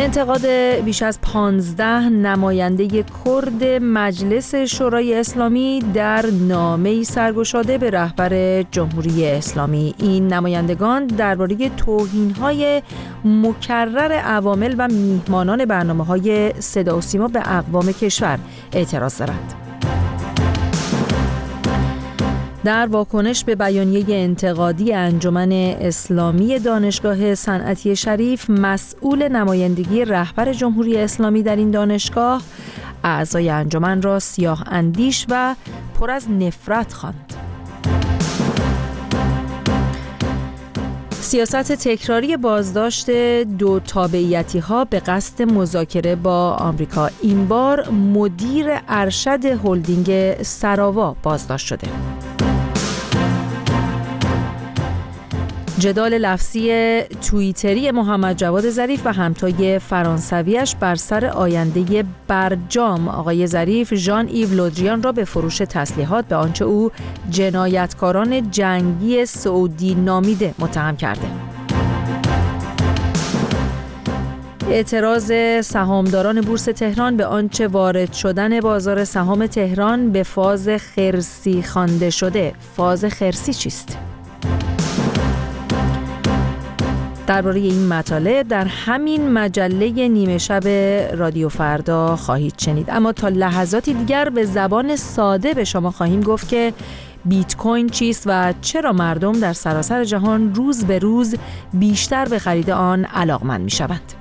انتقاد بیش از 15 نماینده کرد مجلس شورای اسلامی در نامه‌ای سرگشاده به رهبر جمهوری اسلامی. این نمایندگان درباره توهین‌های مکرر عوامل و میهمانان برنامه‌های صدا و سیما به اقوام کشور اعتراض دارند. در واکنش به بیانیه انتقادی انجمن اسلامی دانشگاه صنعتی شریف، مسئول نمایندگی رهبر جمهوری اسلامی در این دانشگاه اعضای انجمن را سیاه اندیش و پر از نفرت خواند. سیاست تکراری بازداشت دو تابعیتی‌ها به قصد مذاکره با آمریکا. این بار مدیر ارشد هلدینگ سراوا بازداشت شده. جدال لفظی توییتری محمد جواد ظریف و همتای فرانسویش بر سر آینده برجام. آقای ظریف ژان ایو لودریان را به فروش تسلیحات به آنچه او جنایتکاران جنگی سعودی نامیده متهم کرده. اعتراض سهامداران بورس تهران به آنچه وارد شدن بازار سهام تهران به فاز خرسی خوانده شده. فاز خرسی چیست؟ درباره این مطالب در همین مجله نیمه شب رادیو فردا خواهید شنید. اما تا لحظاتی دیگر به زبان ساده به شما خواهیم گفت که بیت کوین چیست و چرا مردم در سراسر جهان روز به روز بیشتر به خرید آن علاقمند می‌شوند.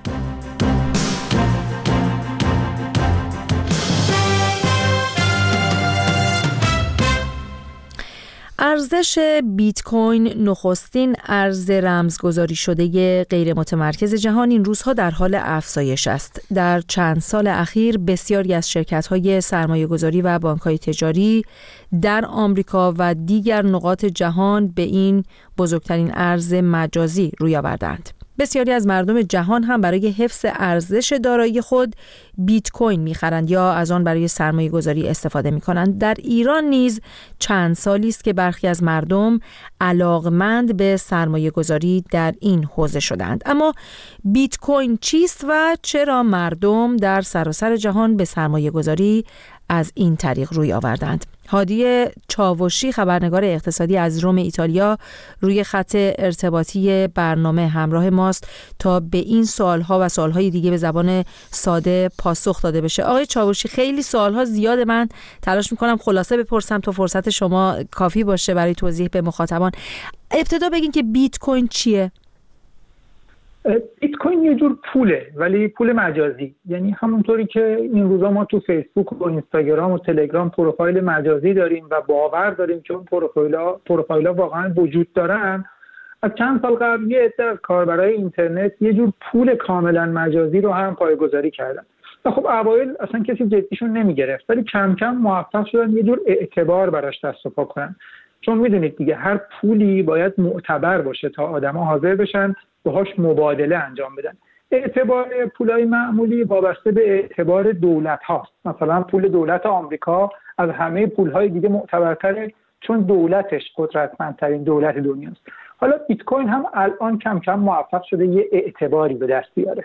ارزش بیت کوین، نخستین ارز رمزگذاری شده غیر متمرکز جهان، این روزها در حال افزایش است. در چند سال اخیر بسیاری از شرکت‌های سرمایه‌گذاری و بانک‌های تجاری در آمریکا و دیگر نقاط جهان به این بزرگترین ارز مجازی روی آوردند. بسیاری از مردم جهان هم برای حفظ ارزش دارایی خود بیت کوین می‌خرند یا از آن برای سرمایه‌گذاری استفاده می‌کنند. در ایران نیز چند سالی است که برخی از مردم علاقمند به سرمایه‌گذاری در این حوزه شدند. اما بیت کوین چیست و چرا مردم در سراسر جهان به سرمایه‌گذاری از این طریق روی آوردند؟ هادی چاوشی، خبرنگار اقتصادی از روم ایتالیا، روی خط ارتباطی برنامه همراه ماست تا به این سوالها و سوالهای دیگه به زبان ساده پاسخ داده بشه. آقای چاوشی، خیلی سوالها زیاده، من تلاش میکنم خلاصه بپرسم تا فرصت شما کافی باشه برای توضیح به مخاطبان. ابتدا بگین که بیت کوین چیه؟ بیت کوین یه جور پوله، ولی پول مجازی. یعنی همونطوری که این روزا ما تو فیسبوک و اینستاگرام و تلگرام پروفایل مجازی داریم و باور داریم که اون پروفایل‌ها واقعا وجود دارن، از چند سال قبل یه عده از کاربرای اینترنت یه جور پول کاملا مجازی رو هم پایه‌گذاری کردن. و خب اوایل اصلا کسی جدیشون نمیگرفت، ولی کم کم موفق شدن یه جور اعتبار براش دست و پا کنن. چون میدونید دیگه هر پولی باید معتبر باشه تا آدما حاضر بشن باهاش مبادله انجام بدن. اعتبار پولای معمولی وابسته به اعتبار دولت هاست. مثلا پول دولت آمریکا از همه پولهای دیگه معتبرتره چون دولتش قدرتمندترین دولت دنیاست. حالا بیت کوین هم الان کم کم موفق شده یه اعتباری به دست بیاره.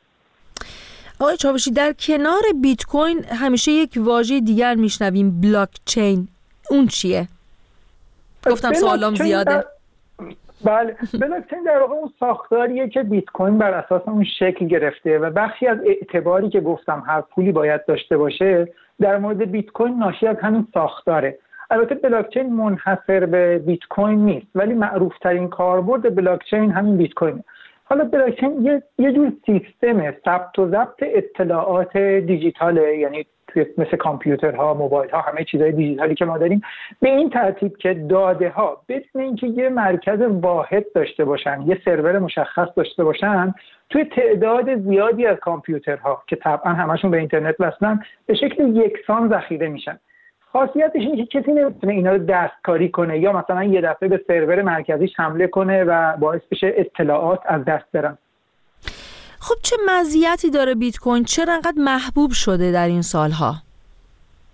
آقای چاوشی، در کنار بیت کوین همیشه یک واژه دیگر میشنویم، بلاک چین. اون چیه؟ گفتم سوالام زیاده. بله، بلاکچین در واقع اون ساختاریه که بیت کوین بر اساس اون شکل گرفته و بخشی از اعتباری که گفتم هر پولی باید داشته باشه در مورد بیت کوین ناشی از همین ساختاره. البته بلاکچین منحصر به بیت کوین نیست، ولی معروف ترین کاربرد بلاکچین همین بیت کوینه. حالا بلاکچین یه جور سیستم ثبت و ضبط اطلاعات دیجیتاله، یعنی مثل کامپیوترها، موبایل‌ها، همه چیزهای دیجیتالی که ما داریم، به این ترتیب که داده‌ها بدون اینکه یه مرکز واحد داشته باشن، یه سرور مشخص داشته باشن، توی تعداد زیادی از کامپیوترها که طبعا همشون به اینترنت وصلن به شکل یکسان ذخیره میشن. خاصیتش اینه که کسی نمیتونه اینا رو دستکاری کنه یا مثلا یه دفعه به سرور مرکزیش حمله کنه و باعث بشه اطلاعات از دست برن. خب چه مزیتی داره بیت کوین؟ چرا انقدر محبوب شده در این سالها؟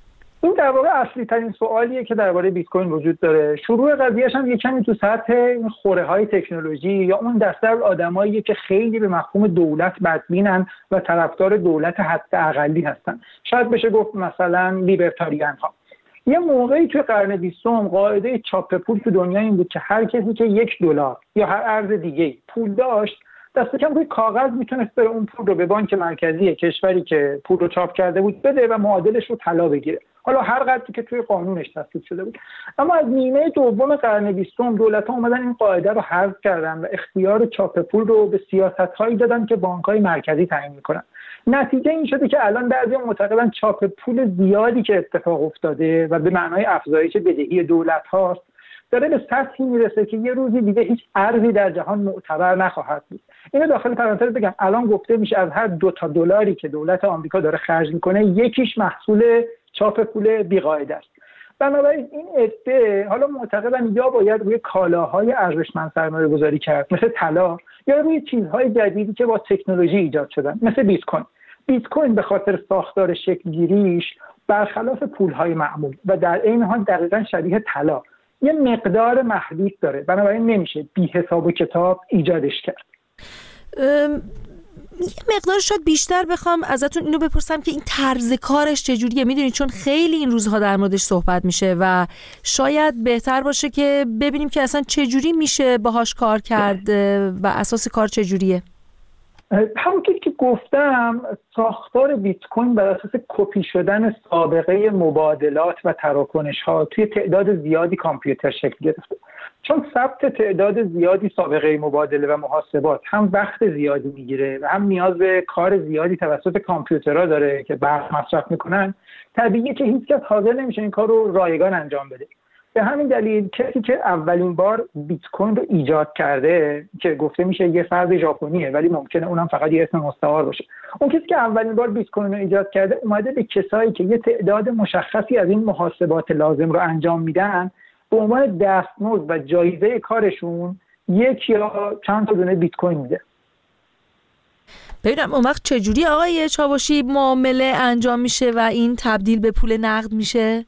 این در واقع اصلی ترین سوالیه که درباره بیت کوین وجود داره. شروع قضیه‌اش هم کمی تو سطح خوره‌های تکنولوژی یا اون دسته از آدمایی که خیلی به مفهوم دولت بدبینن و طرفدار دولت حداقلی هستن. شاید بشه گفت مثلا لیبرتاریان ها. یه موقعی توی قرن 20 قاعده چاپ پول تو دنیا این بود که هر کسی که $1 یا هر ارز دیگه پول داشت، دست کم روی کاغذ میتونست بره اون پول رو به بانک مرکزی کشوری که پول رو چاپ کرده بود بده و معادلش رو طلا بگیره، حالا هر قدری که توی قانونش تصویب شده بود. اما از نیمه دوم قرن 20 دولت‌ها اومدن این قاعده رو حذف کردن و اختیار چاپ پول رو به سیاست‌هایی دادن که بانک‌های مرکزی تعیین می‌کنن. نتیجه این شده که الان بعضی‌ها معتقدن چاپ پول زیادی که اتفاق افتاده و به معنای افزایش بدهی دولت‌هاست داره به سطحی میرسه که یه روزی دیگه هیچ ارزی در جهان معتبر نخواهد بود. اینو داخل پرانتز بگم، الان گفته میشه از هر $2 که دولت آمریکا داره خرج میکنه یکیش محصول چاپ پول بی‌قاعده است. بنابراین این عده حالا معتقدن یا باید روی کالاهای ارزشمند سرمایه گذاری کرد مثل طلا، یا روی چیزهای جدیدی که با تکنولوژی ایجاد شدن مثل بیت کوین. بیت کوین به خاطر ساختار شکلگیریش برخلاف پولهای معمول و در عین حال دقیقاً شبیه طلا یه مقدار محدود داره، بنابراین نمیشه بی حساب و کتاب ایجادش کرد. یه مقدار شاید بیشتر بخوام ازتون اینو بپرسم که این طرز کارش چجوریه. میدونید چون خیلی این روزها در موردش صحبت میشه و شاید بهتر باشه که ببینیم که اصلا چجوری میشه باهاش کار کرد و اساس کار چجوریه. همونطور که گفتم ساختار بیت کوین بر اساس کپی شدن سابقه مبادلات و تراکنش ها توی تعداد زیادی کامپیوتر شکل گرفته. چون ثبت تعداد زیادی سابقه مبادله و محاسبات هم وقت زیادی میگیره و هم نیاز به کار زیادی توسط کامپیوترها داره که برق مصرف میکنن، طبیعیه که هیچ کس حاضر نمیشه این کار رو رایگان انجام بده. به همین دلیل کسی که اولین بار بیت کوین رو ایجاد کرده که گفته میشه یه فرد ژاپنیه ولی ممکنه اونم فقط یه اسم مستعار باشه، اون کسی که اولین بار بیت کوین رو ایجاد کرده اومده به کسایی که یه تعداد مشخصی از این محاسبات لازم رو انجام میدن به عنوان دستمزد و جایزه کارشون یک یا چند تا دونه بیت کوین میده. ببینم اون وقت چجوری آقای چاوشی معامله انجام میشه و این تبدیل به پول نقد میشه؟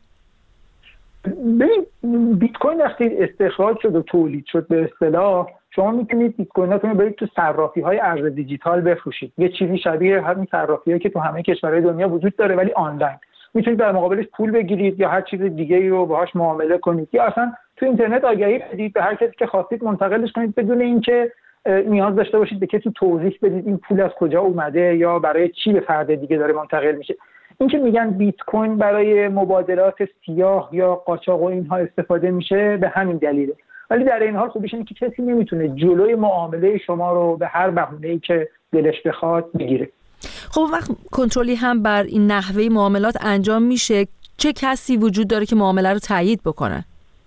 ببین بیت کوین وقتی استخراج شد و تولید شد به اصطلاح شما میتونید بیت کویناتون رو برید تو صرافی‌های ارز دیجیتال بفروشید. یه چیزی شبیه همین صرافی‌هایی که تو همه کشورهای دنیا وجود داره ولی آنلاین. میتونید در مقابلش پول بگیرید یا هر چیز دیگه‌ای رو باهاش معامله کنید یا اصلا تو اینترنت آگهی بدید به هر کسی که خواستید منتقلش کنید بدون اینکه نیاز داشته باشید به کسی توضیح بدید این پول از کجا اومده یا برای چی به فرد دیگه داره منتقل میشه. این که میگن بیت کوین برای مبادلات سیاه یا قاچاق و اینها استفاده میشه به همین دلیله، ولی در این حال خوبیش اینه که کسی نمیتونه جلوی معامله شما رو به هر بهونه‌ای که دلش بخواد بگیره. خب وقت کنترلی هم بر این نحوه معاملات انجام میشه؟ چه کسی وجود داره که معامله رو تایید بکنه؟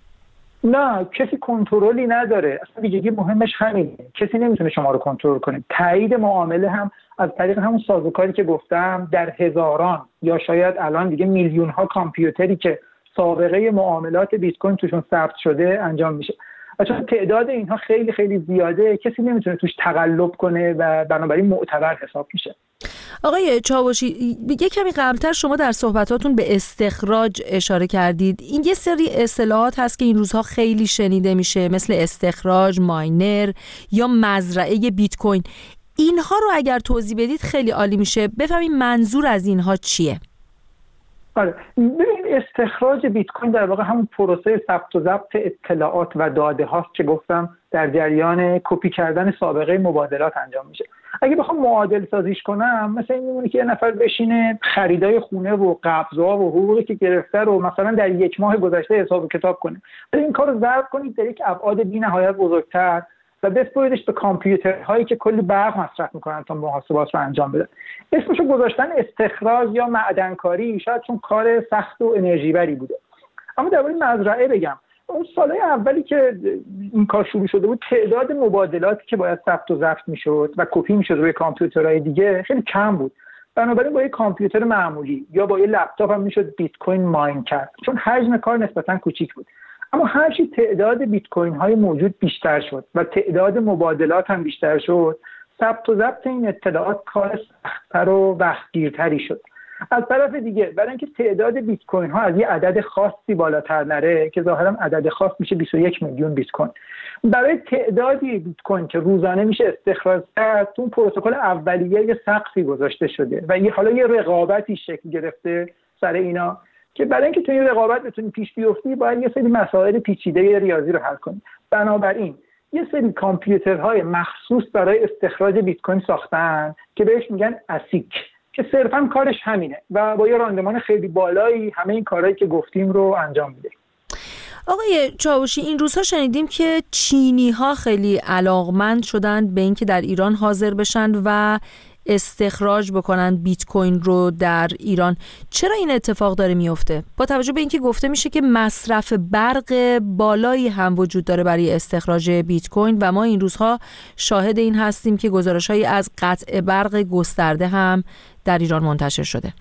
نه، کسی کنترلی نداره. اصلا ویژگی مهمش همینه، کسی نمیتونه شما رو کنترل کنه. تایید معامله هم از طریق همون سازوکاری که گفتم در هزاران یا شاید الان دیگه میلیون ها کامپیوتری که سابقه معاملات بیت کوین توشون ثبت شده انجام میشه و چون تعداد اینها خیلی خیلی زیاده کسی نمیتونه توش تقلب کنه و بنابراین معتبر حساب میشه. آقای چاوشی یه کمی قبلتر شما در صحبتاتون به استخراج اشاره کردید. این یه سری اصطلاحات هست که این روزها خیلی شنیده میشه مثل استخراج، ماینر یا مزرعه بیت کوین. اینها رو اگر توضیح بدید خیلی عالی میشه. بفهمید منظور از اینها چیه؟ آره، ببین استخراج بیت کوین در واقع همون پروسه ثبت و ضبط اطلاعات و داده هاست که گفتم در جریان کپی کردن سابقه مبادلات انجام میشه. اگه بخوام معادل سازیش کنم مثلا این میمونه که یه نفر بشینه خریدای خونه و قبض‌ها و حقوقی که گرفته رو مثلا در یک ماه گذشته حساب و کتاب کنه. این کار رو ضرب کنید در یک ابعاد بی‌نهایت بزرگتر و بسپاریدش به کامپیوترهایی که کلی برق مصرف میکنن تا محاسبات رو انجام بدن. اسمشو گذاشتن استخراج یا معدنکاری، شاید چون کار سخت و انرژی بری بوده. اما درباره مزرعه بگم، اون سالهای اولی که این کار شروع شده بود تعداد مبادلاتی که باید ثبت و ضبط میشد و کپی میشد روی کامپیوترهای دیگه خیلی کم بود. بنابراین با یک کامپیوتر معمولی یا با یه لپتاپ هم میشد بیت کوین ماین کرد چون حجم کار نسبتاً کوچیک بود. اما هرچی تعداد بیت کوین های موجود بیشتر شد و تعداد مبادلات هم بیشتر شد ثبت و ضبط این اطلاعات کار سخت‌تر و وقتگیرتری شد. از طرف دیگه برای اینکه تعداد بیت کوین ها از یه عدد خاصی بالاتر نره که ظاهرا عدد خاص میشه 21 میلیون بیت کوین، برای تعدادی بیت کوین که روزانه میشه استخراج کرد تو پروتکل اولیه یه سقفی گذاشته شده و حالا یه رقابتی شکل گرفته سر اینا که برای اینکه تو این رقابت بتونی پیش بیفتی باید یه سری مسائل پیچیده ریاضی رو حل کنی. بنابراین یه سری کامپیوترهای مخصوص برای استخراج بیت کوین ساختن که بهش میگن اسیک، که صرفا کارش همینه و با یه راندمان خیلی بالایی همه این کارهایی که گفتیم رو انجام میده. آقای چاوشی، این روزها شنیدیم که چینی‌ها خیلی علاقمند شدن به اینکه در ایران حاضر بشن و استخراج بکنن بیت کوین رو در ایران. چرا این اتفاق داره میفته؟ با توجه به اینکه گفته میشه که مصرف برق بالایی هم وجود داره برای استخراج بیت کوین و ما این روزها شاهد این هستیم که گزارش‌هایی از قطع برق گسترده هم در ایران منتشر شده.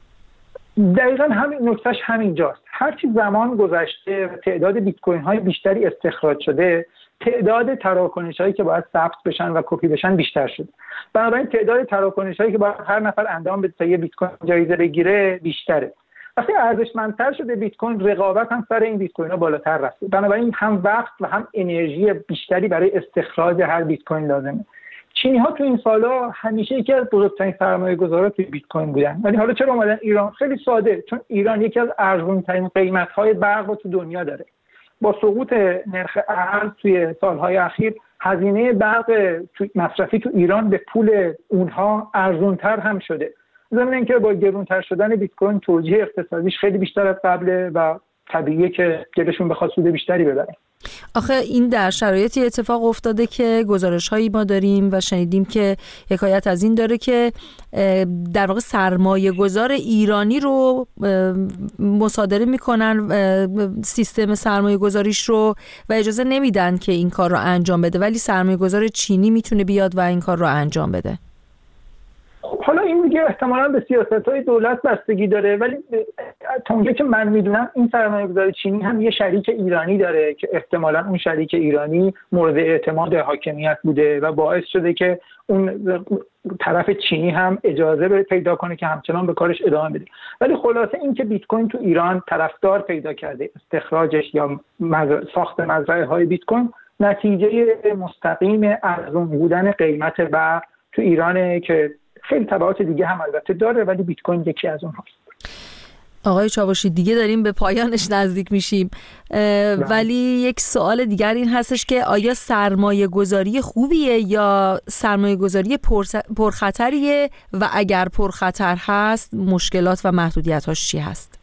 دقیقاً همین نکتهش همینجاست. هرچی زمان گذشته و تعداد بیت کوین های بیشتری استخراج شده، تعداد تراکنش هایی که باید ثبت بشن و کپی بشن بیشتر شده. بنابراین تعداد تراکنش هایی که باید هر نفر انجام بده تا یه بیت کوین جایزه بگیره بیشتره. وقتی ارزشمندتر شده بیت کوین، رقابت هم سر این بیت کوین ها بالاتر رفته. بنابراین هم وقت و هم انرژی بیشتری برای استخراج هر بیت کوین لازمه. چینی ها تو این سالا همیشه یکی از بزرگترین سرمایه‌گذارا توی بیت کوین بودن. ولی حالا چرا اومدن ایران؟ خیلی ساده، چون ایران یکی از ارزان‌ترین قیمت‌های برق رو تو دنیا داره. با سقوط نرخ ارز توی سالهای اخیر هزینه برق مصرفی تو ایران به پول اونها ارزان‌تر هم شده. ضمن اینکه با گران‌تر شدن بیت کوین توجیه اقتصادیش خیلی بیشتر از قبله و طبیعیه که دلشون بخواد سود بیشتری ببرن. آخه این در شرایطی اتفاق افتاده که گزارش‌هایی ما داریم و شنیدیم که حکایت از این داره که در واقع سرمایه‌گذار ایرانی رو مصادره میکنن سیستم سرمایه‌گذاریش رو و اجازه نمیدن که این کار رو انجام بده، ولی سرمایه‌گذار چینی میتونه بیاد و این کار رو انجام بده. حالا این دیگه احتمالاً به سیاست‌های دولت بستگی داره، ولی تا اونجایی که من میدونم این سرمایه‌گذار چینی هم یه شریک ایرانی داره که احتمالاً اون شریک ایرانی مورد اعتماد حاکمیت بوده و باعث شده که اون طرف چینی هم اجازه پیدا کنه که همچنان به کارش ادامه بده. ولی خلاصه این که بیت کوین تو ایران طرفدار پیدا کرده، استخراجش یا ساخت مزرعه‌های بیت کوین نتیجه مستقیم ارزان بودن قیمت برق تو ایرانه که خیلی تبعات دیگه هم البته داره، ولی بیت کوین یکی از اونهاست. آقای چاوشی، دیگه داریم به پایانش نزدیک میشیم، ولی یک سوال دیگر این هستش که آیا سرمایه گذاری خوبیه یا سرمایه گذاری پرخطریه و اگر پرخطر هست مشکلات و محدودیتاش چی هست؟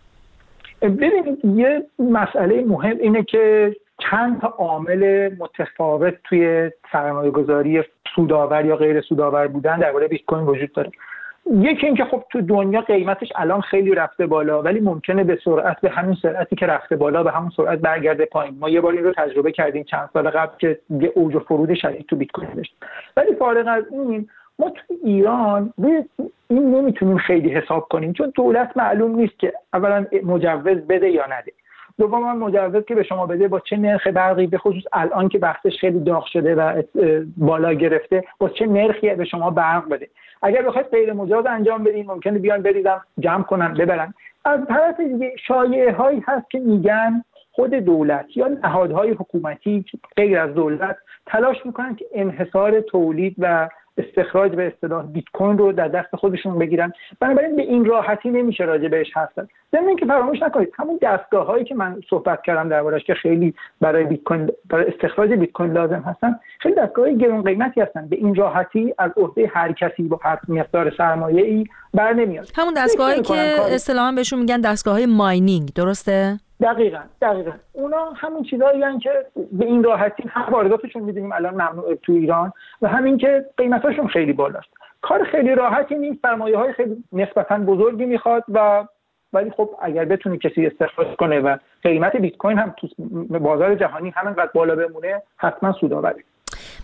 ببینید، یه مسئله مهم اینه که چند تا عامل متفاوت توی سرمایه‌گذاری سودآور یا غیر سودآور بودن درباره بیت کوین وجود داره. یکی اینکه خب تو دنیا قیمتش الان خیلی رفته بالا، ولی ممکنه به سرعت، به همین سرعتی که رفته بالا به همون سرعت برگرده پایین. ما یه بار این رو تجربه کردیم چند سال قبل که یه اوج و فرود شدید تو بیت کوین داشت. ولی فارغ از این، ما تو ایران این نمیتونیم خیلی حساب کنیم، چون دولت معلوم نیست که اولا مجوز بده یا نده، دوما مجوز که به شما بده با چه نرخ برقی، به خصوص الان که بحثش خیلی داغ شده و بالا گرفته، با چه نرخی به شما برق بده. اگر بخواید غیر مجاز انجام بدین ممکنه بیان بریزن جمع کنن ببرن. از طرف دیگه شایعه هایی هست که میگن خود دولت یا نهادهای حکومتی غیر از دولت تلاش میکنن که انحصار تولید و استخراج به اصطلاح بیت کوین رو در دست خودشون بگیرن. بنابراین به این راحتی نمیشه راجع بهش حرف زد. ضمن اینکه فراموش نکنید همون دستگاه‌هایی که من صحبت کردم دربارش که خیلی برای بیت کوین، برای استخراج بیت کوین لازم هستن، خیلی دستگاه‌های گران قیمتی هستن، به این راحتی از عهده هر کسی با هر مقدار سرمایه‌ای بر نمیاد. همون دستگاهایی که اصطلاحاً بهشون میگن دستگاه‌های ماینینگ، درسته؟ دقیقاً اونا همون چیزایی هستن که به این راحتی هم وارداتشون می‌دونیم الان ممنوعه تو ایران و همین که قیمتاشون خیلی بالاست. کار خیلی راحتی نیست، سرمایه‌های خیلی نسبتاً بزرگی میخواد ولی خب اگر بتونه کسی استخراج کنه و قیمت بیت کوین هم تو بازار جهانی همینقدر بالا بمونه حتما سودآوره.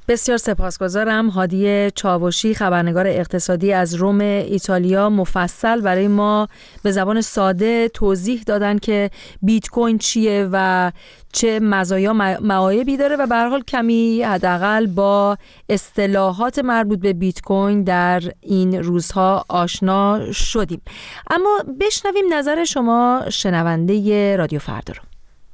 بسیار سپاسگزارم. هادی چاوشی، خبرنگار اقتصادی از روم ایتالیا، مفصل برای ما به زبان ساده توضیح دادن که بیت کوین چیه و چه مزایا معایبی داره و به هر حال کمی حداقل با اصطلاحات مربوط به بیت کوین در این روزها آشنا شدیم. اما بشنویم نظر شما شنونده رادیو فردا رو.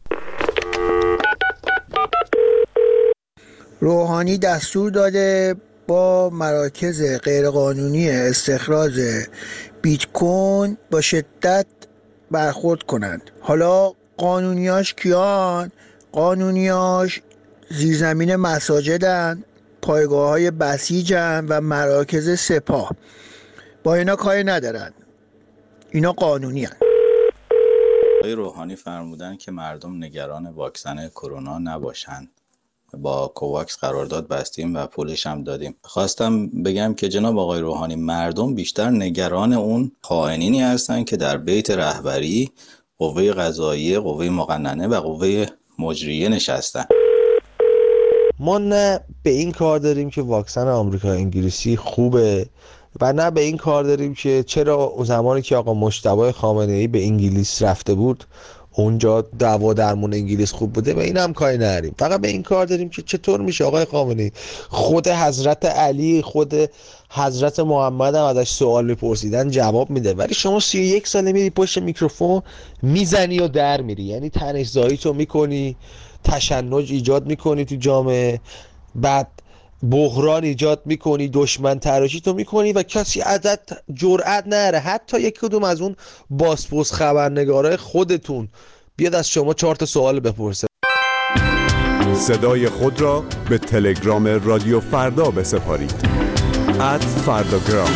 روحانی دستور داده با مراکز غیرقانونی استخراج بیت کوین با شدت برخورد کنند. حالا قانونیاش کیان؟ قانونیاش زیرزمین مساجدن، پایگاه‌های بسیجن و مراکز سپاه. با اینا کاری ندارن، اینا قانونی هن. آقای روحانی فرمودن که مردم نگران واکسن کرونا نباشند. با کوواکس قرارداد بستیم و پولش هم دادیم. خواستم بگم که جناب آقای روحانی، مردم بیشتر نگران اون خائنینی هستن که در بیت رهبری، قوه قضاییه، قوه مقننه و قوه مجریه نشستن. ما نه به این کار داریم که واکسن آمریکا انگلیسی خوبه و نه به این کار داریم که چرا زمانی که آقا مجتبی خامنه‌ای به انگلیس رفته بود اونجا دعوا درمون انگلیس خوب بوده، به این هم کاری نداریم. فقط به این کار داریم که چطور میشه آقای خامنه‌ای خود حضرت علی، خود حضرت محمد هم ازش سوال میپرسیدن جواب میده، ولی شما 31 ساله میری پشت میکروفون میزنی و در میری، یعنی تنش‌زایی تو میکنی، تشنج ایجاد میکنی تو جامعه، بعد بحران ایجاد میکنی، دشمن تراشی تو میکنی و کسی ازت جرئت نره حتی یک کدوم از اون باسپوس خبرنگارای خودتون بیاد از شما 4 تا سوال بپرسه. صدای خود را به تلگرام رادیو فردا بسپارید. @فرداگرام.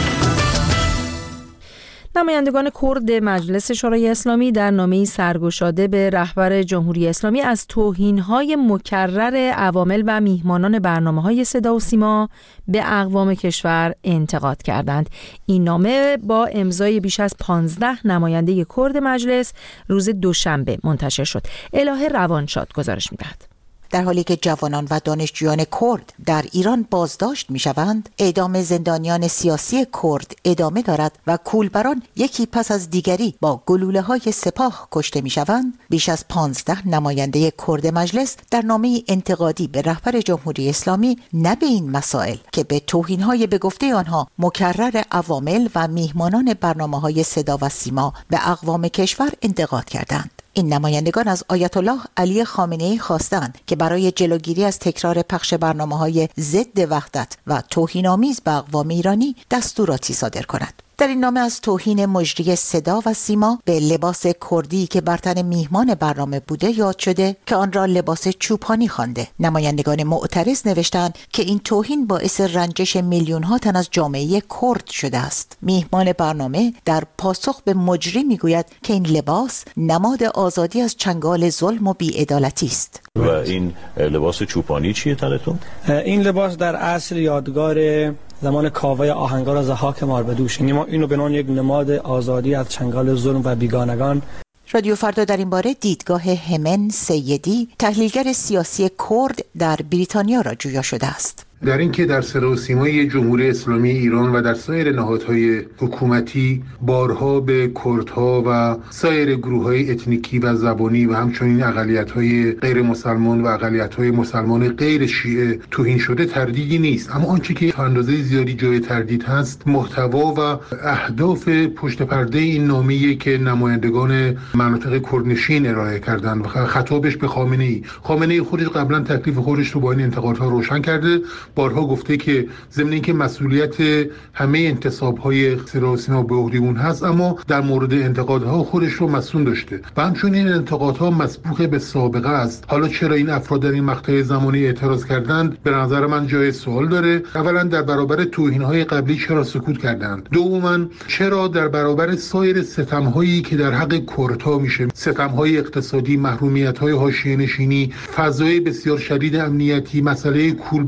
نمایندگان کرد مجلس شورای اسلامی در نامه‌ای سرگشاده به رهبر جمهوری اسلامی از توهین‌های مکرر عوامل و میهمانان برنامه‌های صدا و سیما به اقوام کشور انتقاد کردند. این نامه با امضای بیش از 15 نماینده کرد مجلس روز دوشنبه منتشر شد. الهه روانشاد گزارش می‌دهد. در حالی که جوانان و دانشجویان کرد در ایران بازداشت می‌شوند، اعدام زندانیان سیاسی کرد ادامه دارد و کولبران یکی پس از دیگری با گلوله‌های سپاه کشته می‌شوند. بیش از 15 نماینده کرد مجلس در نامه انتقادی به رهبر جمهوری اسلامی نه به این مسائل که به توهین‌های به گفته آنها مکرر عوامل و میهمانان برنامه‌های صدا و سیما به اقوام کشور انتقاد کردند. این نمایندگان از آیت الله علی خامنه‌ای خواستند که برای جلوگیری از تکرار پخش برنامه‌های ضد وحدت و توهین‌آمیز به اقوام ایرانی دستوراتی صادر کند. در این نامه از توهین مجری صدا و سیما به لباس کردی که بر تن میهمان برنامه بوده یاد شده که آن را لباس چوپانی خوانده. نمایندگان معترض نوشتند که این توهین باعث رنجش میلیون‌ها تن از جامعه کرد شده است. میهمان برنامه در پاسخ به مجری میگوید که این لباس نماد آزادی از چنگال ظلم و بی‌عدالتی است. و این لباس چوپانی چیه تنتون؟ این لباس در اصل یادگار زمان کاوه آهنگر از ضحاک ماربدوش، ما اینو به عنوان یک نماد آزادی از چنگال ظلم و بیگانگان. رادیو فردا در این باره دیدگاه همن سیدی، تحلیلگر سیاسی کرد در بریتانیا را جویا شده است. در اینکه در صدا و سیمای جمهوری اسلامی ایران و در سایر نهادهای حکومتی بارها به کردها و سایر گروه‌های اتنیکی و زبانی و همچنین اقلیت‌های غیر مسلمان و اقلیت‌های مسلمان غیر شیعه توهین شده تردیدی نیست، اما آنچه که تا اندازه زیادی جای تردید هست محتوا و اهداف پشت پرده این نامه‌ای که نمایندگان مناطق کردنشین ارائه کردند و خطابش به خامنه‌ای خودش قبلا تکلیف خودش رو با این انتقادها روشن کرده. بارها گفته که ضمن اینکه مسئولیت همه انتصاب‌های صدا و سیما به عهده اون هست، اما در مورد انتقادها خودش رو مسئول داشته و همچنین این انتقادها مسبوق به سابقه است. حالا چرا این افراد در این مقطع زمانی اعتراض کردند به نظر من جای سوال داره. اولا در برابر توهین‌های قبلی چرا سکوت کردند؟ دوما چرا در برابر سایر ستم‌هایی که در حق کردها میشه، ستم‌های اقتصادی، محرومیت‌های حاشیه‌نشینی، فضای بسیار شدید امنیتی، مسئله کولبرها که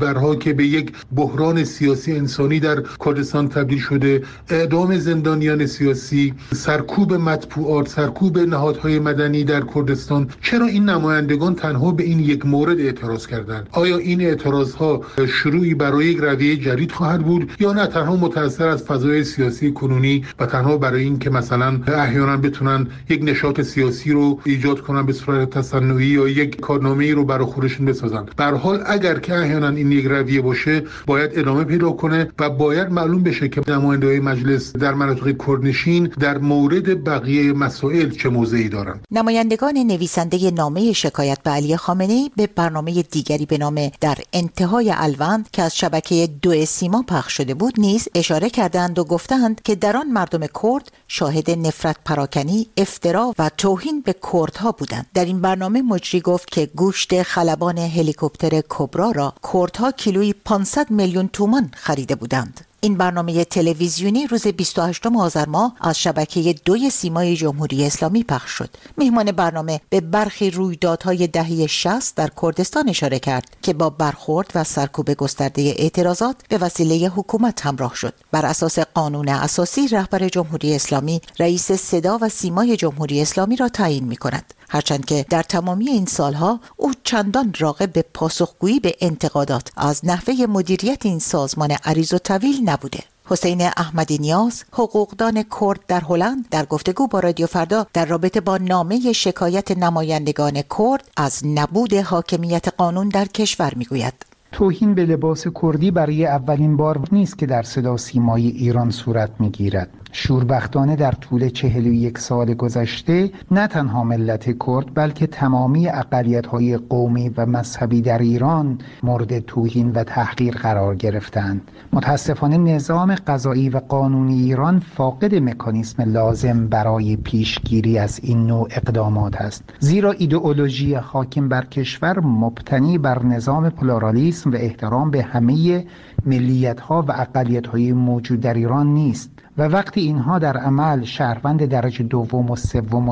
که به یک بحران سیاسی انسانی در کردستان تبدیل شده، اعدام زندانیان سیاسی، سرکوب مطبوعات، سرکوب نهادهای مدنی در کردستان، چرا این نمایندگان تنها به این یک مورد اعتراض کردند؟ آیا این اعتراضها شروعی برای یک رویه جدید خواهد بود یا نه تنها متأثر از فضای سیاسی کنونی و تنها برای این که مثلا احیانا بتونن یک نشاط سیاسی رو ایجاد کنن به صورت تصنعی یا یک کارنامه‌ای رو برای خودشون بسازن؟ به هر حال اگر که احیانا این یک رویه باشه باید ادامه پیدا کنه و باید معلوم بشه که نماینده‌های مجلس در مناطق کردنشین در مورد بقیه مسائل چه موضعی دارند. نمایندگان نویسنده نامه شکایت به علی خامنه‌ای به برنامه دیگری به نام در انتهای الوند که از شبکه 2 سیما پخش شده بود نیز اشاره کردند و گفتند که در آن مردم کرد شاهد نفرت پراکنی، افترا و توهین به کردها بودند. در این برنامه مجری گفت که گوشت خلبان هلیکوپتر کبرا را کردها کیلویی 500 میلیون تومان خریده بودند. این برنامه تلویزیونی روز 28 آذر ماه از شبکه 2 سیمای جمهوری اسلامی پخش شد. میهمان برنامه به برخی رویدادهای دهه 60 در کردستان اشاره کرد که با برخورد و سرکوب گسترده اعتراضات به وسیله حکومت همراه شد. بر اساس قانون اساسی رهبر جمهوری اسلامی رئیس صدا و سیمای جمهوری اسلامی را تعیین می‌کند. هرچند که در تمامی این سالها او چندان راغب به پاسخگویی به انتقادات از نحوه مدیریت این سازمان عریض و طویل نبوده. حسین احمدی نیاز، حقوقدان کرد در هلند، در گفتگو با رادیو فردا در رابطه با نامه شکایت نمایندگان کرد از نبود حاکمیت قانون در کشور میگوید: توهین به لباس کردی برای اولین بار نیست که در صدا سیمای ایران صورت میگیرد. شوربختانه در طول 41 سال گذشته نه تنها ملت کرد بلکه تمامی اقلیت‌های قومی و مذهبی در ایران مورد توهین و تحقیر قرار گرفتند. متاسفانه نظام قضایی و قانونی ایران فاقد مکانیزم لازم برای پیشگیری از این نوع اقدامات است، زیرا ایدئولوژی حاکم بر کشور مبتنی بر نظام پلورالیسم و احترام به همه ملیت‌ها و اقلیت‌های موجود در ایران نیست و وقتی اینها در عمل شهروند درجه 2 و 3 و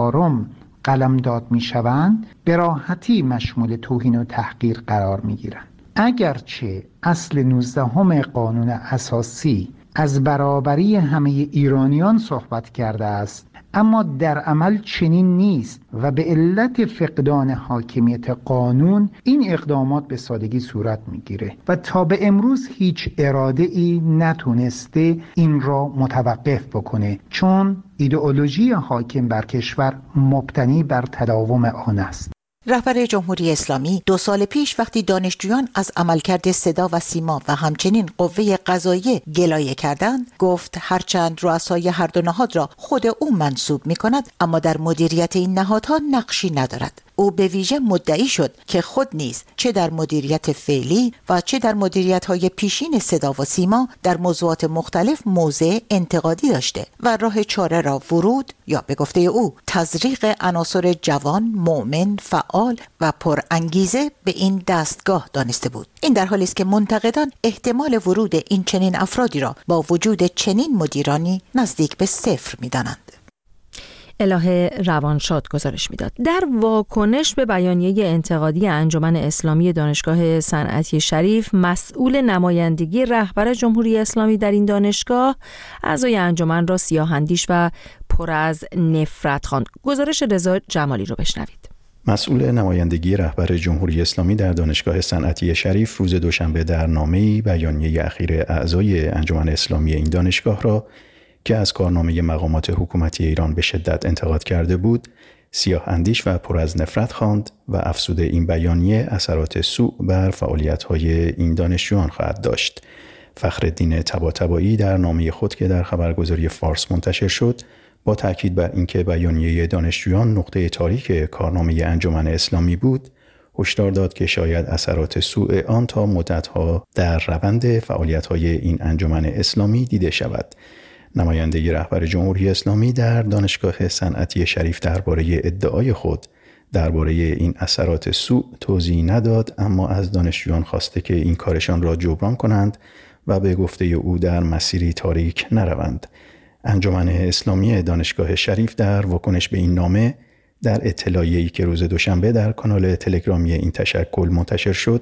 4 قلمداد می‌شوند به راحتی مشمول توهین و تحقیر قرار می‌گیرند. اگرچه اصل 19 قانون اساسی از برابری همه ایرانیان صحبت کرده است، اما در عمل چنین نیست و به علت فقدان حاکمیت قانون این اقدامات به سادگی صورت میگیره و تا به امروز هیچ اراده ای نتونسته این را متوقف بکنه، چون ایدئولوژی حاکم بر کشور مبتنی بر تداوم آن است. رهبر جمهوری اسلامی 2 سال پیش وقتی دانشجویان از عملکرد صدا و سیما و همچنین قوه قضاییه گلایه کردند، گفت هرچند رؤسای هر دو نهاد را خود او منصوب می کند، اما در مدیریت این نهادها نقشی ندارد. او به ویژه مدعی شد که خود نیز چه در مدیریت فعلی و چه در مدیریت‌های پیشین صدا و سیما در موضوعات مختلف موضع انتقادی داشته و راه چاره را ورود یا به گفته او تزریق عناصر جوان، مؤمن، فعال و پر انگیزه به این دستگاه دانسته بود. این در حالی است که منتقدان احتمال ورود این چنین افرادی را با وجود چنین مدیرانی نزدیک به 0 می‌دانند. الهه روانشاد گزارش میداد. در واکنش به بیانیه انتقادی انجمن اسلامی دانشگاه صنعتی شریف، مسئول نمایندگی رهبر جمهوری اسلامی در این دانشگاه اعضای انجمن را سیاه‌اندیش و پر از نفرت خواند. گزارش رضا جمالی رو بشنوید. مسئول نمایندگی رهبر جمهوری اسلامی در دانشگاه صنعتی شریف روز دوشنبه در نامه‌ای بیانیه اخیر اعضای انجمن اسلامی این دانشگاه را که از کارنامه مقامات حکومتی ایران به شدت انتقاد کرده بود، سیاه اندیش و پر از نفرت خواند و افزوده این بیانیه اثرات سوء بر فعالیت‌های این دانشجویان خواهد داشت. فخرالدین طباطبایی در نامه خود که در خبرگزاری فارس منتشر شد، با تاکید بر اینکه بیانیه دانشجویان نقطه تاریک کارنامه انجمن اسلامی بود، هشدار داد که شاید اثرات سوء آن تا مدت‌ها در روند فعالیت‌های این انجمن اسلامی دیده شود. نماینده رهبر جمهوری اسلامی در دانشگاه صنعتی شریف درباره ادعای خود درباره این اثرات سوء توضیح نداد، اما از دانشجویان خواسته که این کارشان را جبران کنند و به گفته او در مسیری تاریک نروند. انجمن اسلامی دانشگاه شریف در واکنش به این نامه در اطلاعیه‌ای که روز دوشنبه در کانال تلگرامی این تشکل منتشر شد،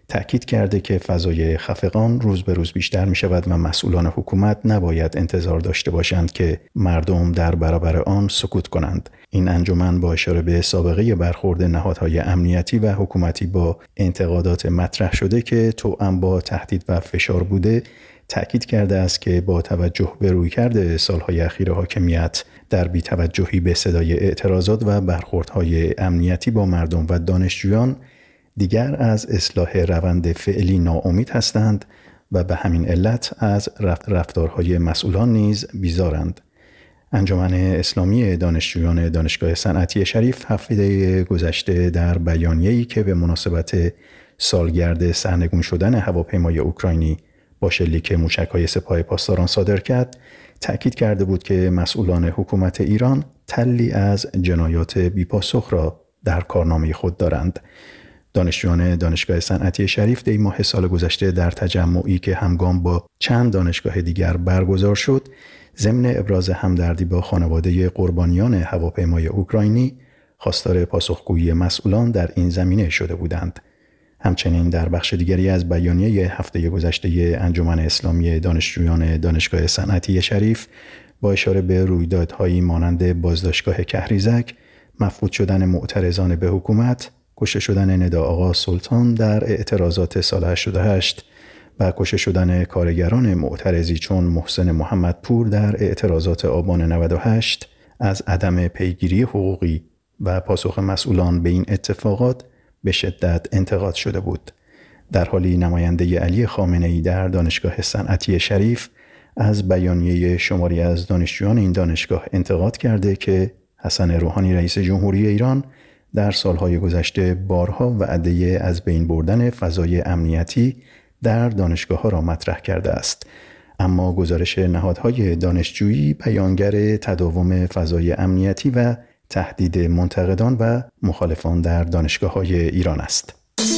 تأکید کرده که فضای خفقان روز به روز بیشتر می شود و مسئولان حکومت نباید انتظار داشته باشند که مردم در برابر آن سکوت کنند. این انجمن با اشاره به سابقه برخورد نهادهای امنیتی و حکومتی با انتقادات مطرح شده که توأم با تهدید و فشار بوده، تأکید کرده است که با توجه به رویکرد سالهای اخیر حاکمیت در بی‌توجهی به صدای اعتراضات و برخوردهای امنیتی با مردم و دانشجویان، دیگر از اصلاح روند فعلی ناامید هستند و به همین علت از رفتارهای مسئولان نیز بیزارند. انجمن اسلامی دانشجویان دانشگاه صنعتی شریف هفته گذشته در بیانیه‌ای که به مناسبت سالگرد سرنگون شدن هواپیمای اوکراینی با شلیک موشک‌های سپاه پاسداران صادر کرد، تأکید کرده بود که مسئولان حکومت ایران تلی از جنایات بی‌پاسخ را در کارنامه خود دارند. دانشجویان دانشگاه صنعتی شریف دی ماه سال گذشته در تجمعی که همگام با چند دانشگاه دیگر برگزار شد، ضمن ابراز همدردی با خانواده قربانیان هواپیمای اوکراینی، خواستار پاسخگویی مسئولان در این زمینه شده بودند. همچنین در بخش دیگری از بیانیه هفته گذشته انجمن اسلامی دانشجویان دانشگاه صنعتی شریف با اشاره به رویدادهایی مانند بازداشتگاه کهریزک، مفقود شدن معترضان به حکومت، کشته شدن ندا آقا سلطان در اعتراضات سال 88 و کشته شدن کارگران معترضی چون محسن محمدپور در اعتراضات آبان 98، از عدم پیگیری حقوقی و پاسخ مسئولان به این اتفاقات به شدت انتقاد شده بود. در حالی نماینده علی خامنه‌ای در دانشگاه صنعتی شریف از بیانیه شماری از دانشجویان این دانشگاه انتقاد کرده که حسن روحانی رئیس جمهوری ایران در سالهای گذشته بارها وعده از بین بردن فضای امنیتی در دانشگاه‌ها را مطرح کرده است. اما گزارش نهادهای دانشجویی بیانگر تداوم فضای امنیتی و تهدید منتقدان و مخالفان در دانشگاه‌های ایران است.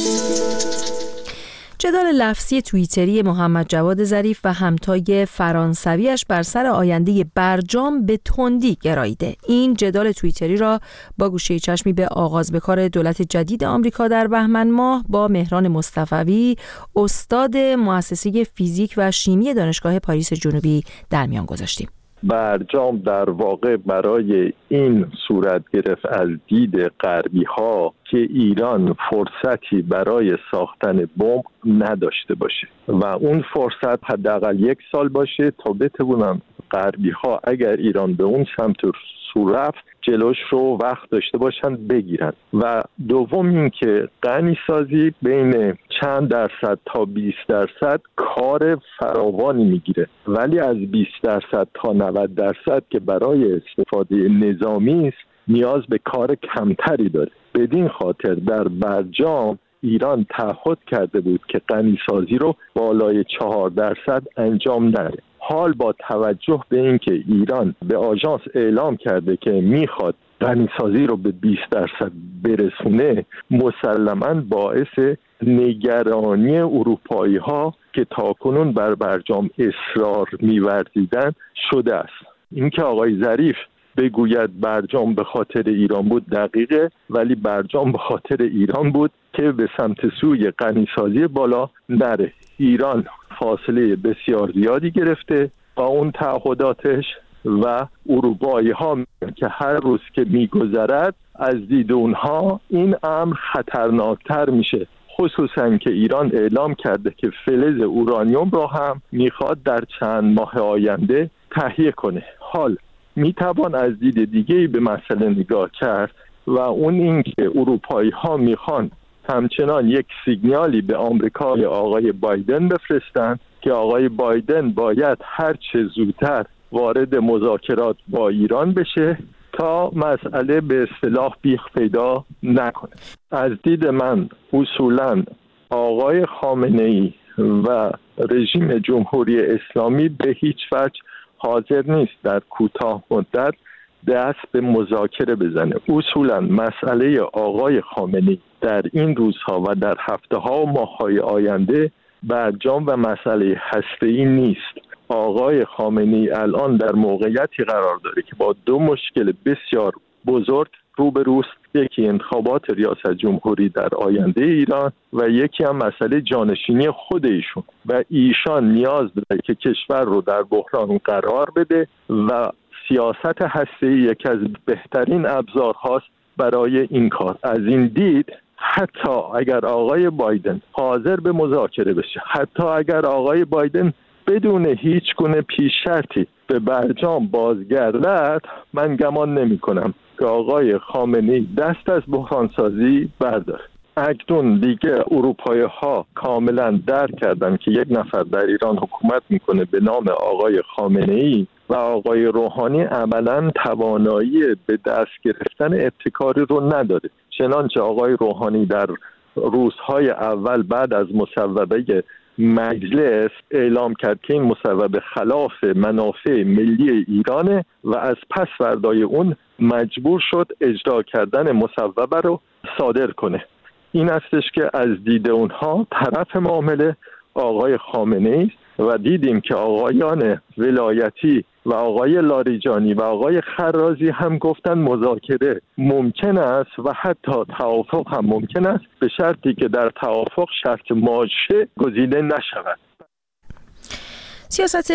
جدال لفظی توییتری محمد جواد ظریف و همتای فرانسویش بر سر آینده برجام به تندی گراییده. این جدال توییتری را با گوشه چشمی به آغاز به کار دولت جدید آمریکا در بهمن ماه با مهران مصطفوی، استاد مؤسسه فیزیک و شیمی دانشگاه پاریس جنوبی در میان گذاشتیم. برجام در واقع برای این صورت گرفت از دید غربی ها که ایران فرصتی برای ساختن بمب نداشته باشه و اون فرصت حداقل 1 سال باشه تا بتونن غربی ها اگر ایران به اون سمت رفت جلوش رو وقت داشته باشن بگیرن. و دوم این که غنی سازی بین چند درصد تا 20% کار فراوانی میگیره، ولی از 20% تا 90% که برای استفاده نظامی است نیاز به کار کمتری داره. بدین خاطر در برجام ایران تعهد کرده بود که غنی سازی رو بالای 4% انجام نده. حال با توجه به اینکه ایران به آژانس اعلام کرده که میخواد غنیسازی رو به 20% برسونه، مسلماً باعث نگرانی اروپایی ها که تاکنون بر برجام اصرار می‌ورزیدن شده است. اینکه آقای ظریف بگوید برجام به خاطر ایران بود دقیقه، ولی برجام به خاطر ایران بود که به سمت سوی غنیسازی بالا نره. ایران فاصله بسیار زیادی گرفته با اون تعهداتش و اروپایی ها که هر روز که میگذرد از دید اونها این امر خطرناکتر میشه، خصوصا که ایران اعلام کرده که فلز اورانیوم را هم میخواد در چند ماه آینده تهیه کنه. حال میتوان از دید دیگه‌ای به مسئله نگاه کرد و اون این که اروپایی ها میخوان همچنان یک سیگنالی به آمریکای آقای بایدن بفرستند که آقای بایدن باید هر چه زودتر وارد مذاکرات با ایران بشه تا مسئله به اصطلاح بیخ پیدا نکنه. از دید من اصولاً آقای خامنه‌ای و رژیم جمهوری اسلامی به هیچ وجه حاضر نیست در کوتاه مدت دست به مذاکره بزنه. اصولاً مسئله آقای خامنه‌ای در این روزها و در هفته‌ها و ماه‌های آینده برجام و مسئله هسته‌ای نیست. آقای خامنه‌ای الان در موقعیتی قرار داره که با 2 مشکل بسیار بزرگ روبروست. یکی انتخابات ریاست جمهوری در آینده ایران و یکی هم مسئله جانشینی خود ایشون و ایشان نیاز داره که کشور رو در بحران قرار بده و سیاست هسته‌ای یکی از بهترین ابزارهاست برای این کار. از این دید حتی اگر آقای بایدن حاضر به مذاکره بشه، حتی اگر آقای بایدن بدون هیچ گونه پیش شرطی به برجام بازگردد، من گمان نمی کنم که آقای خامنه‌ای دست از بحران سازی برداره. اکنون دیگه اروپایی ها کاملا درک کردن که یک نفر در ایران حکومت میکنه به نام آقای خامنه‌ای و آقای روحانی عملا توانایی به دست گرفتن ابتکاری رو نداره. چنانچه آقای روحانی در روزهای اول بعد از مصوبه مجلس اعلام کرد که این مصوبه خلاف منافع ملی ایرانه و از پس فردای اون مجبور شد اجرا کردن مصوبه رو صادر کنه. این استش که از دید اونها طرف معامله آقای خامنه‌ای و دیدیم که آقایان ولایتی و آقای لاریجانی و آقای خرازی هم گفتن مذاکره ممکن است و حتی توافق هم ممکن است به شرطی که در توافق شرط ماشه گزیده نشود. سیاست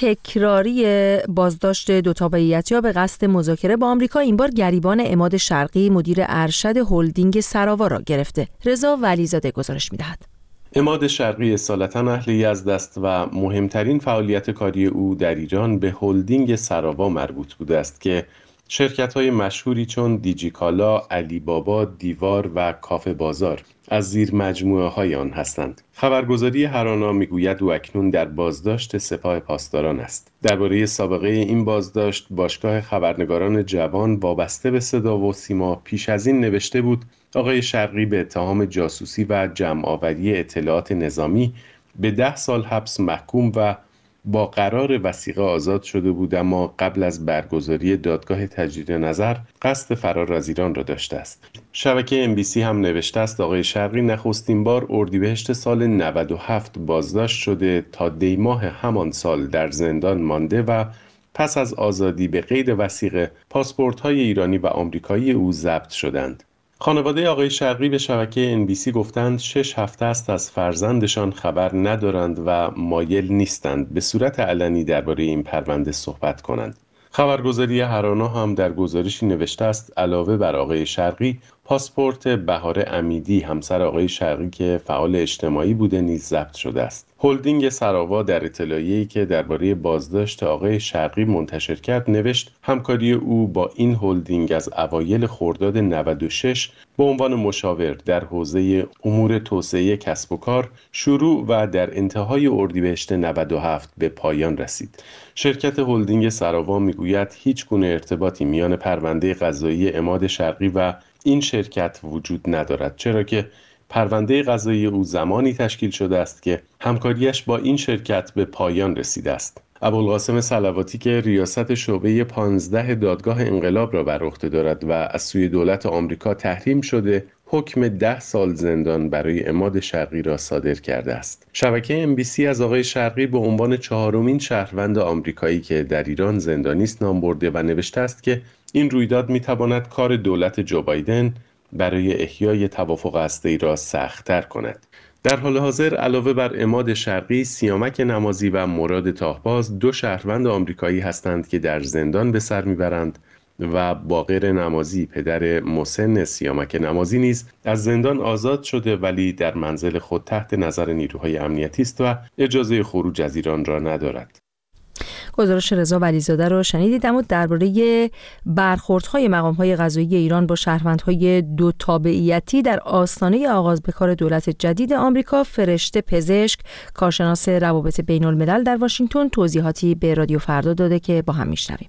تکراری بازداشت دو تابعیتی‌ها به قصد مذاکره با آمریکا این بار گریبان عماد شرقی مدیر ارشد هلدینگ سراوا را گرفته. رضا ولیزاده گزارش می‌دهد. عماد شرقی اصالتاً اهل یزد است و مهمترین فعالیت کاری او در ایران به هلدینگ سراوا مربوط بوده است که شرکت‌های مشهوری چون دیجیکالا، علی بابا، دیوار و کافه بازار از زیر مجموعه‌های آن هستند. خبرگزاری هرانا میگوید او اکنون در بازداشت سپاه پاسداران است. درباره سابقه این بازداشت باشگاه خبرنگاران جوان وابسته به صدا و سیما پیش از این نوشته بود آقای شرقی به اتهام جاسوسی و جمع‌آوری اطلاعات نظامی به 10 سال حبس محکوم و با قرار وثیقه آزاد شده بود، اما قبل از برگزاری دادگاه تجدید نظر قصد فرار از ایران را داشته است. شبکه MBC هم نوشته است آقای شرقی نخستین بار اردیبهشت سال 97 بازداشت شده، تا دی ماه همان سال در زندان مانده و پس از آزادی به قید وثیقه پاسپورت‌های ایرانی و آمریکایی او ضبط شدند. خانواده آقای شرقی به شبکه NBC گفتند 6 هفته است از فرزندشان خبر ندارند و مایل نیستند به صورت علنی درباره این پرونده صحبت کنند. خبرگزاری هرانا هم در گزارشی نوشته است علاوه بر آقای شرقی، پاسپورت بهار امیدی همسر آقای شرقی که فعال اجتماعی بوده نیز ضبط شده است. هلدینگ سراوا در اطلاعیه‌ای که درباره بازداشت آقای شرقی منتشر کرد نوشت همکاری او با این هلدینگ از اوایل خرداد 96 به عنوان مشاور در حوزه امور توسعه کسب و کار شروع و در انتهای اردیبهشت 97 به پایان رسید. شرکت هلدینگ سراوا میگوید هیچ گونه ارتباطی میان پرونده قضایی عماد شرقی و این شرکت وجود ندارد، چرا که پرونده قضایی او زمانی تشکیل شده است که همکاریش با این شرکت به پایان رسیده است. ابوالقاسم صلواتی که ریاست شعبه 15 دادگاه انقلاب را بر عهده دارد و از سوی دولت آمریکا تحریم شده، حکم 10 سال زندان برای عماد شرقی را صادر کرده است. شبکه MBC از آقای شرقی به عنوان 4مین شهروند آمریکایی که در ایران زندانی است نام برده و نوشته است که این رویداد می‌تواند کار دولت جو بایدن برای احیای توافق هسته‌ای را سخت‌تر کند. در حال حاضر علاوه بر عماد شرقی، سیامک نمازی و مراد تاهباز 2 شهروند آمریکایی هستند که در زندان به سر میبرند و باقر نمازی پدر مسن سیامک نمازی نیز از زندان آزاد شده ولی در منزل خود تحت نظر نیروهای امنیتی است و اجازه خروج از ایران را ندارد. گزارش رضا ولیزاده رو شنیدید. اما درباره برخوردهای مقام‌های قضایی ایران با شهروندهای دو تابعیتی در آستانه آغاز به کار دولت جدید آمریکا، فرشته پزشک، کارشناس روابط بین‌الملل در واشنگتن توضیحاتی به رادیو فردا داده که با هم میشنویم.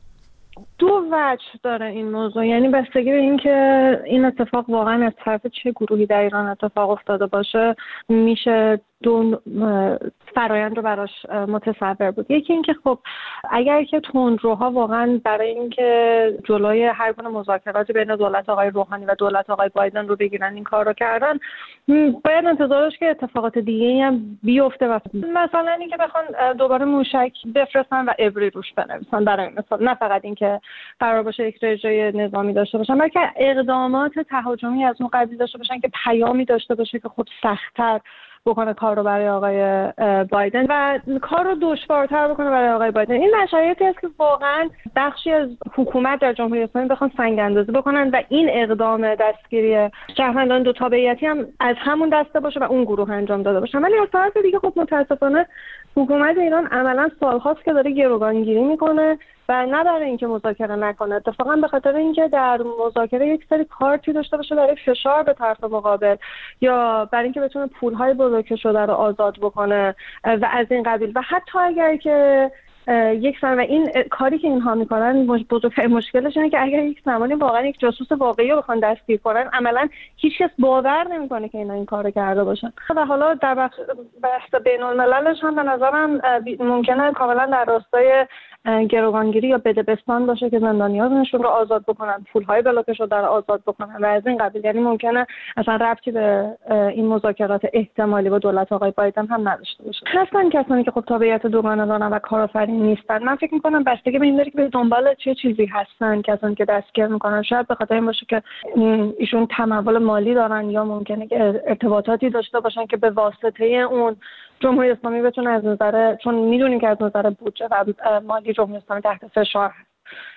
2 وجه داره این موضوع، یعنی بستگی به این که این اتفاق واقعا از طرف چه گروهی در ایران اتفاق افتاده باشه میشه دو فرایند رو براش متصور بود. یکی اینکه خب اگر که تندروها واقعا برای اینکه جلوی هر گونه مذاکراتی بین دولت آقای روحانی و دولت آقای بایدن رو بگیرن این کار رو کردن، باید انتظارش که اتفاقات دیگه‌ای هم بیفته و مثلا اینکه بخوان دوباره موشک بفرستن و ابری روش بنویسن برای مثلا، نه فقط اینکه قرار باشه یک رژه نظامی داشته باشن، بلکه اقدامات تهاجمی از اون قبیل داشته باشن که پیامی داشته باشه که خب سخت‌تر بکنه کار رو برای آقای بایدن و کار رو دشوارتر بکنه برای آقای بایدن. این شرایطی است که واقعا بخشی از حکومت در جمهوری اسلامی بخوان سنگ اندازی بکنن و این اقدام دستگیری شهروندان دو تابعیتی هم از همون دسته باشه و اون گروه انجام داده باشه. ولی از طرف دیگه خب متاسفانه حکومت ایران عملا سال‌هاست که داره گروگانگیری میکنه و نه برای اینکه مذاکره نکنه، اتفاقا به خاطر اینکه در مذاکره یک سری کارتی داشته باشه برای فشار به طرف مقابل یا برای اینکه بتونه پول‌های بلوکه شده رو آزاد بکنه و از این قبیل. و حتی اگر که یک زمان و این کاری که اینها میکنن بزرگترین مشکلش اینه که اگر یک زمانی واقعا یک جاسوس واقعی رو بخوان دستگیر کنن، عملا هیچکس باور نمیکنه که اینا این کارو کرده باشن. و حالا در بحث بین‌المللش هم به نظرم ممکنه کاملا در راستای گروگانگیری یا بدبستان باشه که زندانیانشون رو آزاد بکنن، پول‌های بلوکه شده رو آزاد بکنن و از این قبیل. یعنی ممکنه اصلا ربطی به این مذاکرات احتمالی با دولت آقای بایدن هم نداشته باشه. هستن کسانی که خب تابعیت دوگانه دارن و کارآفرین نیستن. من فکر می‌کنم بستگی به این داره که به دنبال چه چیزی هستن کسانی که دستگیر می‌کنن. شاید به خاطر این باشه که ایشون تمول مالی دارن یا ممکنه که ارتباطاتی داشته باشن که به واسطه اون جمهوری اسلامی بتونه از نظر، چون میدونیم که از نظر بودجه و مالی جمهوری اسلامی تحت فشار هست،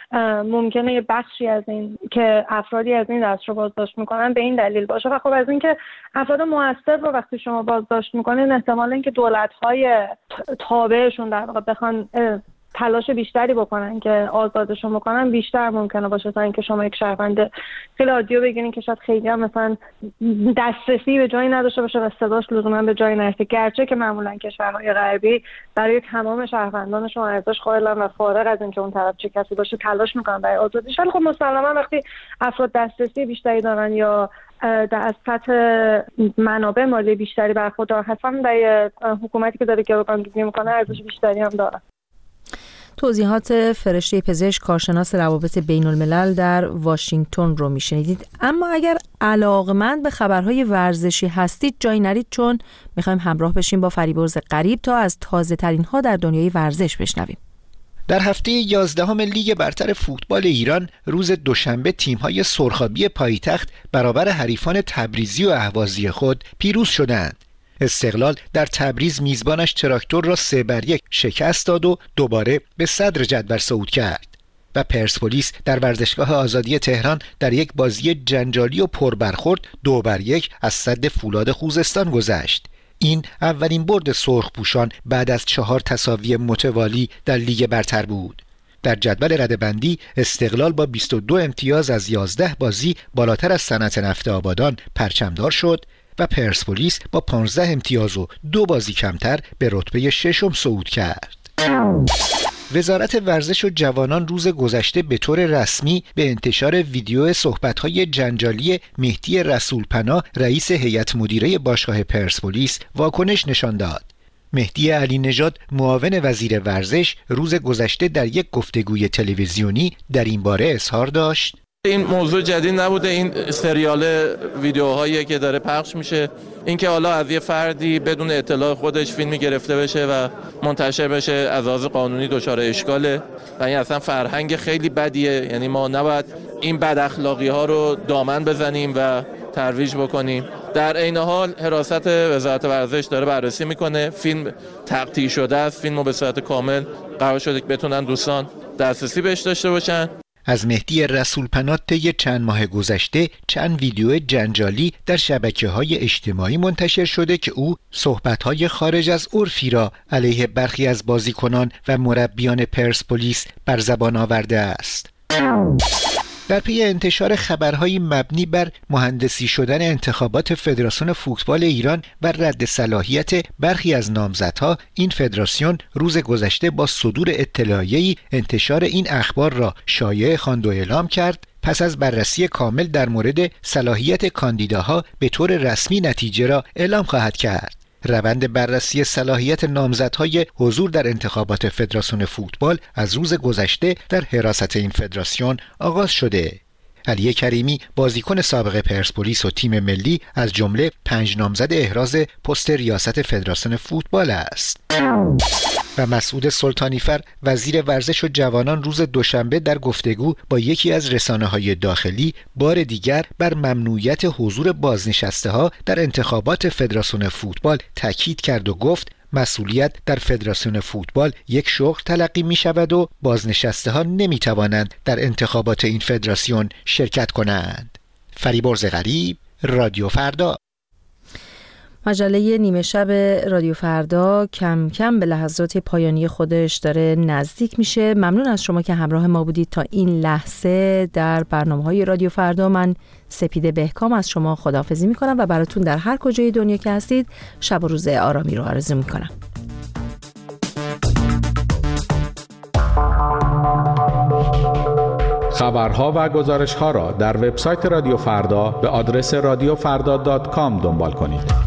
ممکنه یه بخشی از این که افرادی از این دست رو بازداشت میکنن به این دلیل باشه. و خب از اینکه افراد مؤثر رو وقتی شما بازداشت میکنین، احتمال اینکه دولت‌های تابعشون در واقع بخوان تلاش بیشتری بکنن که آزادشون بکنن بیشتر ممکنه باشه تا اینکه شما یک شهروند خیلی عادی رو بگیرین که شاید خیلی هم مثلا دسترسی به جایی نداشته باشه و صداش لزوما به جایی نرسه، گرچه که معمولا کشورهای غربی برای تمام شهروندانشون ارزش قائلن و فارغ از اینکه اون طرف چه کسی باشه تلاش میکنن برای آزادیش. ولی خب مسلما وقتی افراد دسترسی بیشتری دارن یا از سطح منابع مالی بیشتری برخوردار هستن، برای حکومتی که داره گروگانگیری میکنه ارزش بیشتری هم داره. توضیحات فرشته پزشک کارشناس روابط بین الملل در واشنگتن رو میشنیدید. اما اگر علاقمند به خبرهای ورزشی هستید جایی نرید، چون میخوایم همراه بشیم با فریبرز غریب تا از تازه ترین ها در دنیای ورزش بشنویم. در هفته 11 لیگ برتر فوتبال ایران روز دوشنبه تیم‌های سرخابی پایتخت برابر حریفان تبریزی و اهوازی خود پیروز شدند. استقلال در تبریز میزبانش تراکتور را 3-1 شکست داد و دوباره به صدر جدول صعود کرد و پرسپولیس در ورزشگاه آزادی تهران در یک بازی جنجالی و پربرخورد 2-1 از سد فولاد خوزستان گذشت. این اولین برد سرخپوشان بعد از 4 تساوی متوالی در لیگ برتر بود. در جدول رده‌بندی استقلال با 22 امتیاز از 11 بازی بالاتر از صنعت نفت آبادان پرچمدار شد و پرسپولیس با 15 امتیاز و 2 بازی کمتر به رتبه 6 صعود کرد. وزارت ورزش و جوانان روز گذشته به طور رسمی به انتشار ویدیو صحبت‌های جنجالی مهدی رسولپناه رئیس هیئت مدیره باشگاه پرسپولیس واکنش نشان داد. مهدی علی نژاد معاون وزیر ورزش روز گذشته در یک گفتگوی تلویزیونی در این باره اظهار داشت: این موضوع جدید نبوده، این سریال ویدیوهایی که داره پخش میشه، اینکه حالا از یه فردی بدون اطلاع خودش فیلمی گرفته بشه و منتشر بشه از لحاظ قانونی دچار اشکاله و این اصلا فرهنگ خیلی بدیه. یعنی ما نباید این بد اخلاقی ها رو دامن بزنیم و ترویج بکنیم. در عین حال حراست وزارت ورزش داره بررسی میکنه، فیلم تقطیع شده است، فیلمو به صورت کامل قرار شده که بتونن دوستان دسترسی بهش داشته باشن. از مهدی رسولپناه طی چند ماه گذشته چند ویدیو جنجالی در شبکه‌های اجتماعی منتشر شده که او صحبت‌های خارج از عرفی را علیه برخی از بازیکنان و مربیان پرسپولیس بر زبان آورده است. در پی انتشار خبرهای مبنی بر مهندسی شدن انتخابات فدراسیون فوتبال ایران و رد صلاحیت برخی از نامزدها، این فدراسیون روز گذشته با صدور اطلاعیه‌ای انتشار این اخبار را شایع خواند و اعلام کرد پس از بررسی کامل در مورد صلاحیت کاندیداها به طور رسمی نتیجه را اعلام خواهد کرد. روند بررسی صلاحیت نامزدهای حضور در انتخابات فدراسیون فوتبال از روز گذشته در حراست این فدراسیون آغاز شده. علی کریمی بازیکن سابق پرسپولیس و تیم ملی از جمله 5 نامزد احراز پست ریاست فدراسیون فوتبال است. و مسعود سلطانیفر وزیر ورزش و جوانان روز دوشنبه در گفتگو با یکی از رسانه‌های داخلی بار دیگر بر ممنوعیت حضور بازنشسته‌ها در انتخابات فدراسیون فوتبال تاکید کرد و گفت مسئولیت در فدراسیون فوتبال یک شغل تلقی می شود و بازنشسته‌ها نمی توانند در انتخابات این فدراسیون شرکت کنند. فریبرز غریب، رادیو فردا. مجله نیمه شب رادیو فردا کم کم به لحظات پایانی خودش داره نزدیک میشه. ممنون از شما که همراه ما بودید تا این لحظه در برنامه‌های رادیو فردا. من سپیده بهکام از شما خداحافظی میکنم و براتون در هر کجای دنیا که هستید شب و روز آرامی رو آرزو میکنم. خبرها و گزارش‌ها را در وبسایت رادیو فردا به آدرس radiofrda.com دنبال کنید.